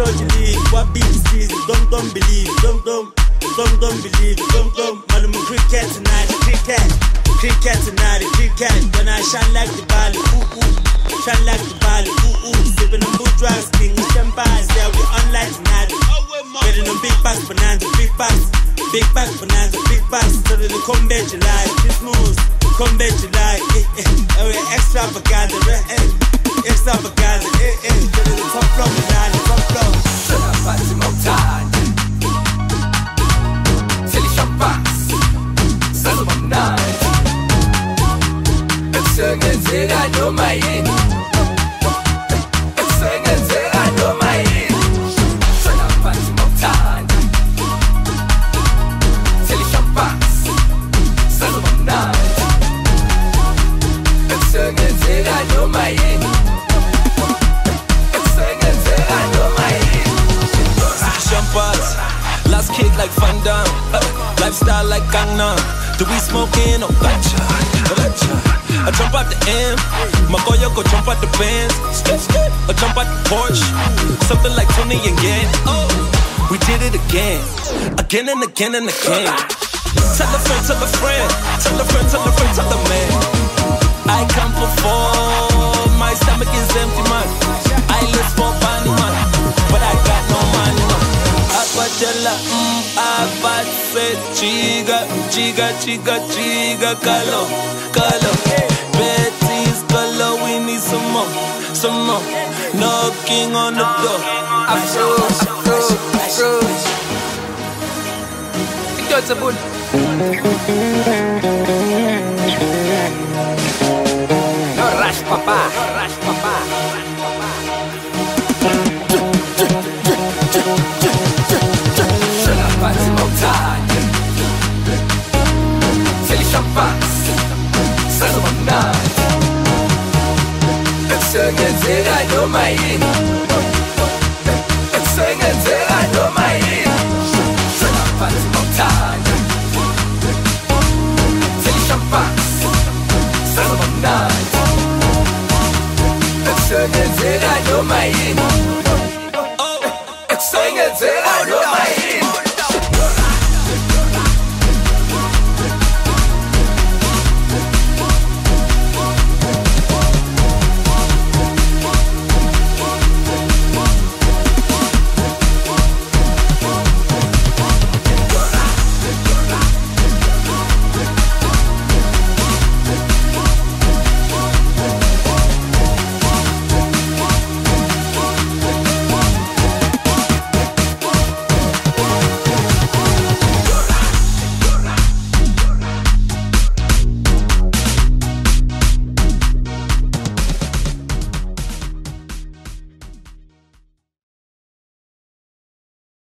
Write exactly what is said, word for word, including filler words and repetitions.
told you leave. What beat is easy? Don't, don't believe. Don't, don't, don't, don't believe. Don't, don't. Madam cricket tonight, cricket. Cricket tonight, cricket. When I shine like the ball, ooh, ooh. Shine like the ball, ooh, ooh. Sipping on boot drugs, king champagne. Say we online tonight. Getting on big bags, bonanza, big bags. Big bags, bonanza, big bags. So that they come back July. This moves, come back July. Eh, eh. Oh, yeah, extravaganza, eh, eh. Extravaganza, eh, eh. So that the top floor, the top floor. So now, party more time. Till it's your box. Sounds of a night. It's a good thing I know my in. It's a good thing I know my in. So now, party more time. Till it's your box. Sounds of a night. It's a good thing I know my in. It's a good thing I know my in. Champagne, last kick like Van Damme, uh, lifestyle like Gangnam. Do we smoking or gotcha? I jump out the M, my boy go jump out the Benz, or jump out the Porsche, something like Tony and Yen. Oh, we did it again, again and again and again. Tell a friend, tell a friend, tell a friend, tell a friend, tell a man. I can't perform, my stomach is empty, man. I live for money, man, but I got no money, man. Apachela, mm, apatse, chiga, chiga, chiga, chiga, kalo, kalo. Betty's color, we need some more, some more. Knocking on the door. I froze, froze, froze. It's a bull. No rush, papa. No rush, papa. Shut up, party more time. Till it's your box. Sounds of a night. It's a good thing I know my in. It's a good thing I know my in. Shut up, party more time. Till it's your box. Sounds of a night. It's a good thing I know my in. It's a good thing I know my in.